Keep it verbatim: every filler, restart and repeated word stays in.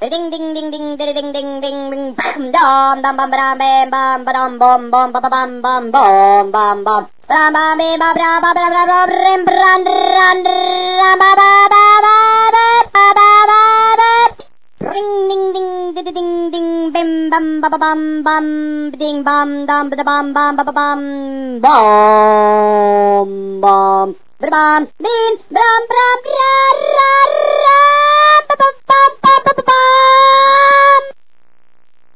Ding ding ding ding ding ding ding ding ding bam dom dum bum bam bam bam bam bum bum bum bum bum bum bum bum bam bam bam bam bam bam bam bam rim ran ran ran ba ba ba ba ba ba ba ba ring ding ding ding ding ding bim bam ba ba bam bam ding bam dum ba bam bam ba ba bam bam bam bam bin bam bam ra ra ra ba ba ba ba ba